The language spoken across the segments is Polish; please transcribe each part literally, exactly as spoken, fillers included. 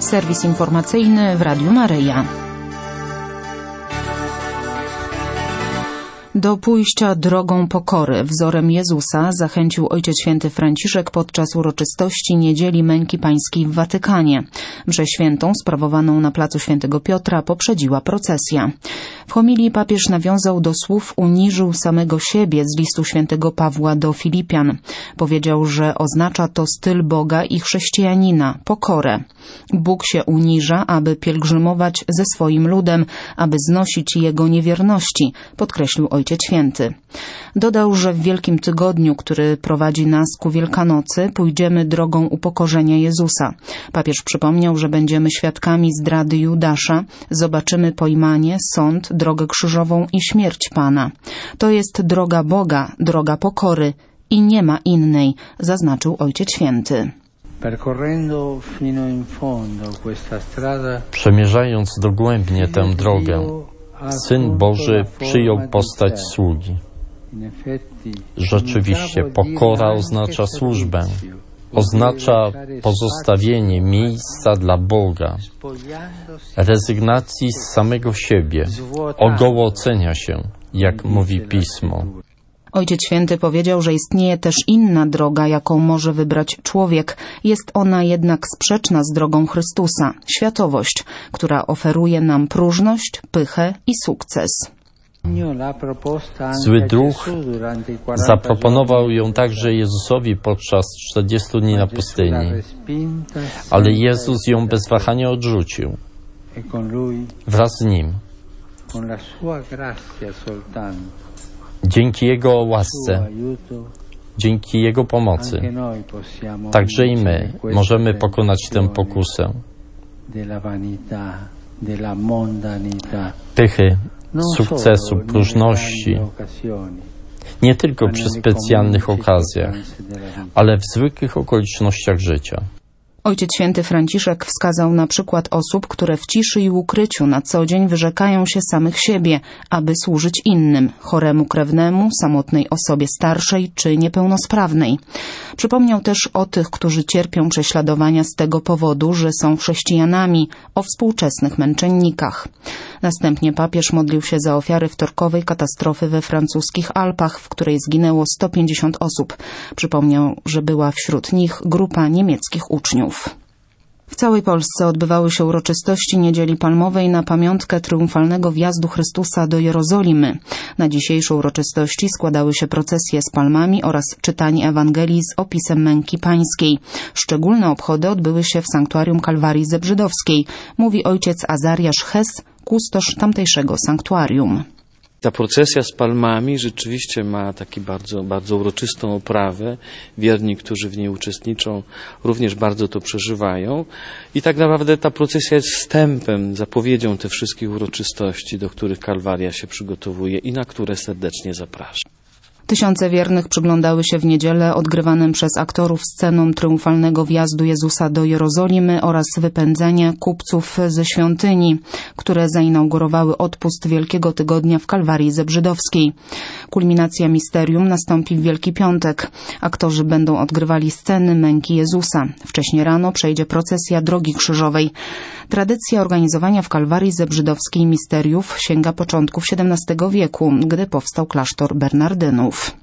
Serwis informacyjny w Radiu Maryja. Do pójścia drogą pokory wzorem Jezusa zachęcił Ojciec Święty Franciszek podczas uroczystości Niedzieli Męki Pańskiej w Watykanie. Mszę świętą sprawowaną na placu Świętego Piotra poprzedziła procesja. W homilii papież nawiązał do słów uniżył samego siebie z listu Świętego Pawła do Filipian. Powiedział, że oznacza to styl Boga i chrześcijanina, pokorę. Bóg się uniża, aby pielgrzymować ze swoim ludem, aby znosić jego niewierności, podkreślił Ojciec Święty. Dodał, że w Wielkim Tygodniu, który prowadzi nas ku Wielkanocy, pójdziemy drogą upokorzenia Jezusa. Papież przypomniał, że będziemy świadkami zdrady Judasza, zobaczymy pojmanie, sąd, drogę krzyżową i śmierć Pana. To jest droga Boga, droga pokory i nie ma innej, zaznaczył Ojciec Święty. Przemierzając dogłębnie tę drogę, Syn Boży przyjął postać sługi. Rzeczywiście, pokora oznacza służbę. Oznacza pozostawienie miejsca dla Boga, rezygnacji z samego siebie, ogołocenia się, jak mówi Pismo. Ojciec Święty powiedział, że istnieje też inna droga, jaką może wybrać człowiek. Jest ona jednak sprzeczna z drogą Chrystusa, światowość, która oferuje nam próżność, pychę i sukces. Zły duch zaproponował ją także Jezusowi podczas czterdziestu dni na pustyni, ale Jezus ją bez wahania odrzucił. Wraz z Nim. Dzięki Jego łasce, dzięki Jego pomocy, także i my możemy pokonać tę pokusę pychy, sukcesu, próżności, nie tylko przy specjalnych okazjach, ale w zwykłych okolicznościach życia. Ojciec Święty Franciszek wskazał na przykład osób, które w ciszy i ukryciu na co dzień wyrzekają się samych siebie, aby służyć innym, choremu krewnemu, samotnej osobie starszej czy niepełnosprawnej. Przypomniał też o tych, którzy cierpią prześladowania z tego powodu, że są chrześcijanami, o współczesnych męczennikach. Następnie papież modlił się za ofiary wtorkowej katastrofy we francuskich Alpach, w której zginęło sto pięćdziesiąt osób. Przypomniał, że była wśród nich grupa niemieckich uczniów. W całej Polsce odbywały się uroczystości Niedzieli Palmowej na pamiątkę triumfalnego wjazdu Chrystusa do Jerozolimy. Na dzisiejsze uroczystości składały się procesje z palmami oraz czytanie Ewangelii z opisem męki pańskiej. Szczególne obchody odbyły się w sanktuarium Kalwarii Zebrzydowskiej, mówi ojciec Azariasz Hes, kustosz tamtejszego sanktuarium. Ta procesja z palmami rzeczywiście ma taki bardzo, bardzo uroczystą oprawę. Wierni, którzy w niej uczestniczą, również bardzo to przeżywają. I tak naprawdę ta procesja jest wstępem, zapowiedzią tych wszystkich uroczystości, do których Kalwaria się przygotowuje i na które serdecznie zapraszam. Tysiące wiernych przyglądały się w niedzielę odgrywanym przez aktorów scenom triumfalnego wjazdu Jezusa do Jerozolimy oraz wypędzenia kupców ze świątyni, które zainaugurowały odpust Wielkiego Tygodnia w Kalwarii Zebrzydowskiej. Kulminacja misterium nastąpi w Wielki Piątek. Aktorzy będą odgrywali sceny męki Jezusa. Wcześniej rano przejdzie procesja Drogi Krzyżowej. Tradycja organizowania w Kalwarii Zebrzydowskiej misteriów sięga początków siedemnastego wieku, gdy powstał klasztor Bernardynów.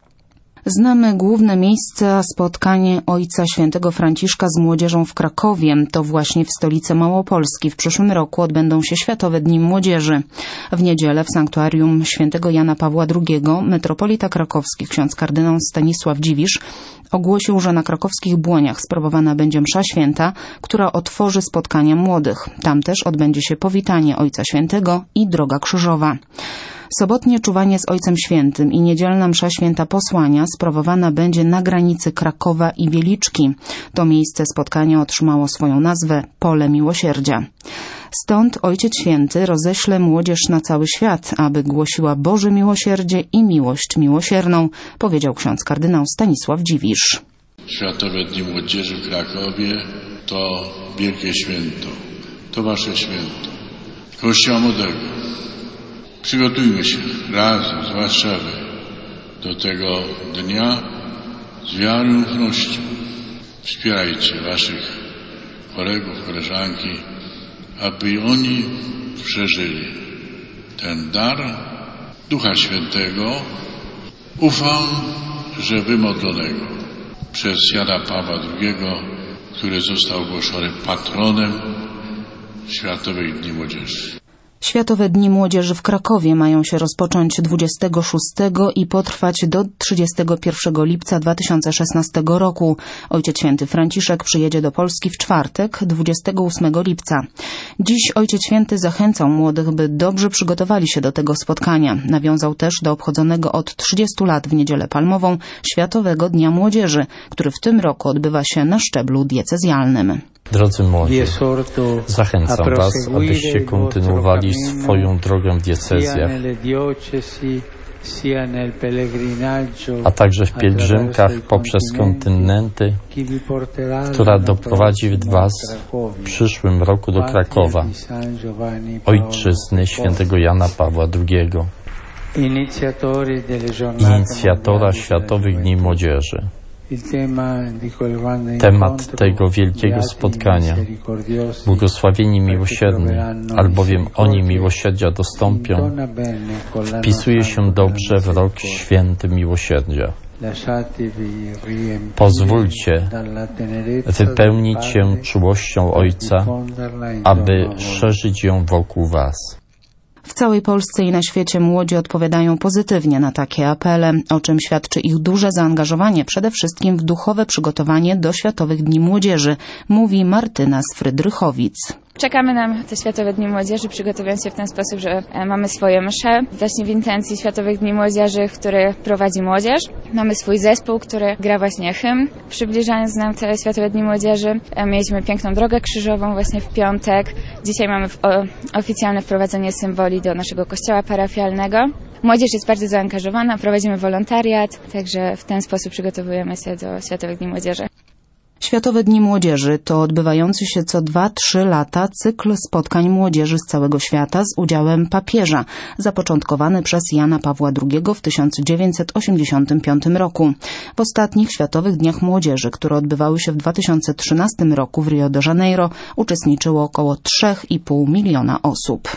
Znamy główne miejsca spotkania Ojca Świętego Franciszka z młodzieżą w Krakowie. To właśnie w stolicy Małopolski w przyszłym roku odbędą się Światowe Dni Młodzieży. W niedzielę w sanktuarium Świętego Jana Pawła drugiego metropolita krakowski ksiądz kardynał Stanisław Dziwisz ogłosił, że na krakowskich Błoniach sprawowana będzie msza święta, która otworzy spotkania młodych. Tam też odbędzie się powitanie Ojca Świętego i droga krzyżowa. Sobotnie czuwanie z Ojcem Świętym i niedzielna msza święta posłania sprawowana będzie na granicy Krakowa i Wieliczki. To miejsce spotkania otrzymało swoją nazwę Pole Miłosierdzia. Stąd Ojciec Święty roześle młodzież na cały świat, aby głosiła Boże miłosierdzie i miłość miłosierną, powiedział ksiądz kardynał Stanisław Dziwisz. Światowe Dni Młodzieży w Krakowie to wielkie święto, to wasze święto, Kościoła Młodego. Przygotujmy się razem z Warszawy do tego dnia z wiarą i ufnością. Wspierajcie waszych kolegów, koleżanki, aby oni przeżyli ten dar Ducha Świętego. Ufam, że wymodlonego przez Jana Pawła drugiego, który został ogłoszony patronem Światowych Dni Młodzieży. Światowe Dni Młodzieży w Krakowie mają się rozpocząć dwudziestego szóstego i potrwać do trzydziestego pierwszego lipca dwa tysiące szesnastego roku. Ojciec Święty Franciszek przyjedzie do Polski w czwartek, dwudziestego ósmego lipca. Dziś Ojciec Święty zachęcał młodych, by dobrze przygotowali się do tego spotkania. Nawiązał też do obchodzonego od trzydziestu lat w Niedzielę Palmową Światowego Dnia Młodzieży, który w tym roku odbywa się na szczeblu diecezjalnym. Drodzy młodzi, zachęcam Was, abyście kontynuowali swoją drogę w diecezjach, a także w pielgrzymkach poprzez kontynenty, która doprowadzi Was w przyszłym roku do Krakowa, ojczyzny świętego Jana Pawła drugiego, inicjatora Światowych Dni Młodzieży. Temat tego wielkiego spotkania, błogosławieni miłosierni, albowiem oni miłosierdzia dostąpią, wpisuje się dobrze w rok święty miłosierdzia. Pozwólcie wypełnić się czułością Ojca, aby szerzyć ją wokół Was. W całej Polsce i na świecie młodzi odpowiadają pozytywnie na takie apele, o czym świadczy ich duże zaangażowanie przede wszystkim w duchowe przygotowanie do Światowych Dni Młodzieży, mówi Martyna z Frydrychowic. Czekamy na te Światowe Dni Młodzieży, przygotowując się w ten sposób, że mamy swoje msze, właśnie w intencji Światowych Dni Młodzieży, który prowadzi młodzież. Mamy swój zespół, który gra właśnie hymn, przybliżając nam te Światowe Dni Młodzieży. Mieliśmy piękną drogę krzyżową właśnie w piątek. Dzisiaj mamy oficjalne wprowadzenie symboli do naszego kościoła parafialnego. Młodzież jest bardzo zaangażowana, prowadzimy wolontariat, także w ten sposób przygotowujemy się do Światowych Dni Młodzieży. Światowe Dni Młodzieży to odbywający się co dwa trzy lata cykl spotkań młodzieży z całego świata z udziałem papieża, zapoczątkowany przez Jana Pawła drugiego w tysiąc dziewięćset osiemdziesiątym piątym roku. W ostatnich Światowych Dniach Młodzieży, które odbywały się w dwa tysiące trzynastym roku w Rio de Janeiro, uczestniczyło około trzy i pół miliona osób.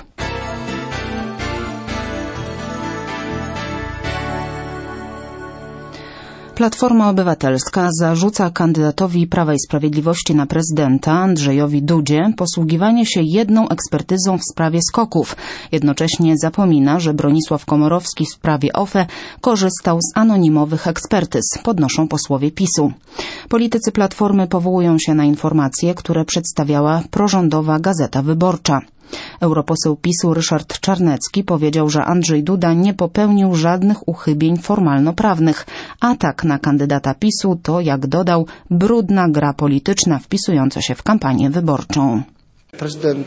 Platforma Obywatelska zarzuca kandydatowi Prawa i Sprawiedliwości na prezydenta Andrzejowi Dudzie posługiwanie się jedną ekspertyzą w sprawie skoków. Jednocześnie zapomina, że Bronisław Komorowski w sprawie O F E korzystał z anonimowych ekspertyz, podnoszą posłowie PiSu. Politycy Platformy powołują się na informacje, które przedstawiała prorządowa Gazeta Wyborcza. Europoseł PiSu Ryszard Czarnecki powiedział, że Andrzej Duda nie popełnił żadnych uchybień formalno-prawnych. Atak na kandydata PiSu to, jak dodał, brudna gra polityczna wpisująca się w kampanię wyborczą. Prezydent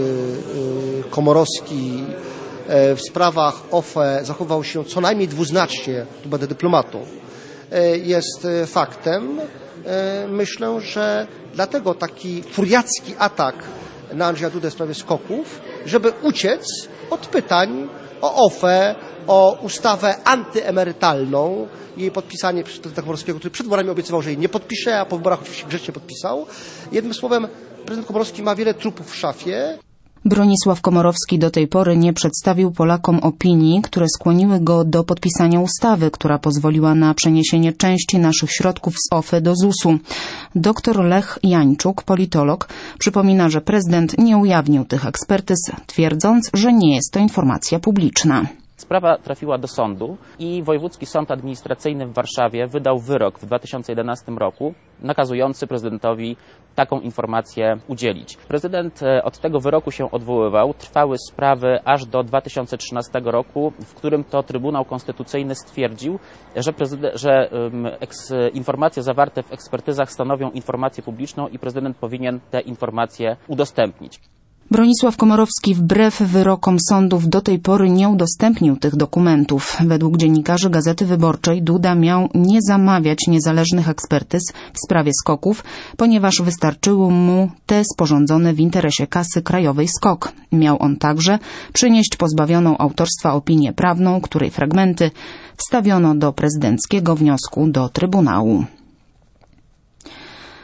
Komorowski w sprawach O F E zachował się co najmniej dwuznacznie, tu będę dyplomatą, jest faktem. Myślę, że dlatego taki furiacki atak na Andrzeja Dudę w sprawie skoków, żeby uciec od pytań o O F E, o ustawę antyemerytalną, jej podpisanie przez prezydenta Komorowskiego, który przed wyborami obiecywał, że jej nie podpisze, a po wyborach oczywiście grzecznie podpisał. Jednym słowem, prezydent Komorowski ma wiele trupów w szafie. Bronisław Komorowski do tej pory nie przedstawił Polakom opinii, które skłoniły go do podpisania ustawy, która pozwoliła na przeniesienie części naszych środków z O F E do Z U S u. Doktor Lech Jańczuk, politolog, przypomina, że prezydent nie ujawnił tych ekspertyz, twierdząc, że nie jest to informacja publiczna. Sprawa trafiła do sądu i Wojewódzki Sąd Administracyjny w Warszawie wydał wyrok w dwa tysiące jedenastym roku nakazujący prezydentowi taką informację udzielić. Prezydent od tego wyroku się odwoływał. Trwały sprawy aż do dwa tysiące trzynastego roku, w którym to Trybunał Konstytucyjny stwierdził, że, że um, eks, informacje zawarte w ekspertyzach stanowią informację publiczną i prezydent powinien te informacje udostępnić. Bronisław Komorowski wbrew wyrokom sądów do tej pory nie udostępnił tych dokumentów. Według dziennikarzy Gazety Wyborczej Duda miał nie zamawiać niezależnych ekspertyz w sprawie skoków, ponieważ wystarczyły mu te sporządzone w interesie kasy krajowej SKOK. Miał on także przynieść pozbawioną autorstwa opinię prawną, której fragmenty wstawiono do prezydenckiego wniosku do Trybunału.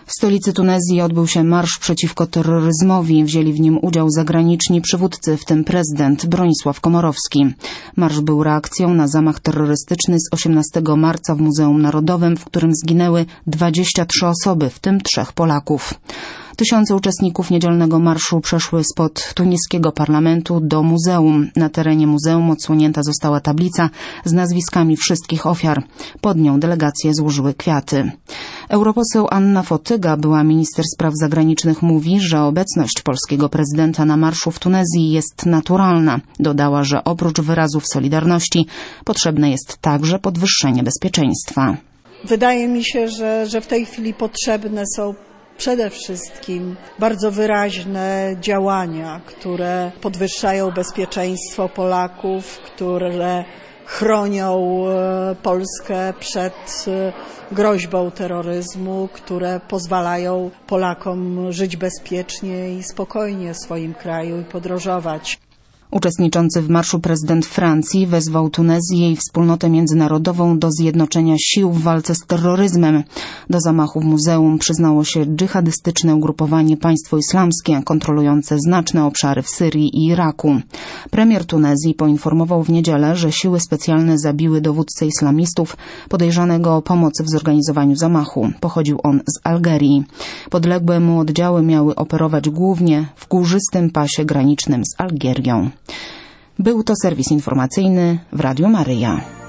W stolicy Tunezji odbył się marsz przeciwko terroryzmowi. Wzięli w nim udział zagraniczni przywódcy, w tym prezydent Bronisław Komorowski. Marsz był reakcją na zamach terrorystyczny z osiemnastego marca w Muzeum Narodowym, w którym zginęły dwadzieścia trzy osoby, w tym trzech Polaków. Tysiące uczestników niedzielnego marszu przeszły spod tuniskiego parlamentu do muzeum. Na terenie muzeum odsłonięta została tablica z nazwiskami wszystkich ofiar. Pod nią delegacje złożyły kwiaty. Europoseł Anna Fotyga, była minister spraw zagranicznych, mówi, że obecność polskiego prezydenta na marszu w Tunezji jest naturalna. Dodała, że oprócz wyrazów solidarności potrzebne jest także podwyższenie bezpieczeństwa. Wydaje mi się, że, że w tej chwili potrzebne są przede wszystkim bardzo wyraźne działania, które podwyższają bezpieczeństwo Polaków, które chronią Polskę przed groźbą terroryzmu, które pozwalają Polakom żyć bezpiecznie i spokojnie w swoim kraju i podróżować. Uczestniczący w marszu prezydent Francji wezwał Tunezję i wspólnotę międzynarodową do zjednoczenia sił w walce z terroryzmem. Do zamachu w muzeum przyznało się dżihadystyczne ugrupowanie Państwo Islamskie, kontrolujące znaczne obszary w Syrii i Iraku. Premier Tunezji poinformował w niedzielę, że siły specjalne zabiły dowódcę islamistów podejrzanego o pomoc w zorganizowaniu zamachu. Pochodził on z Algerii. Podległe mu oddziały miały operować głównie w górzystym pasie granicznym z Algierią. Był to serwis informacyjny w Radiu Maryja.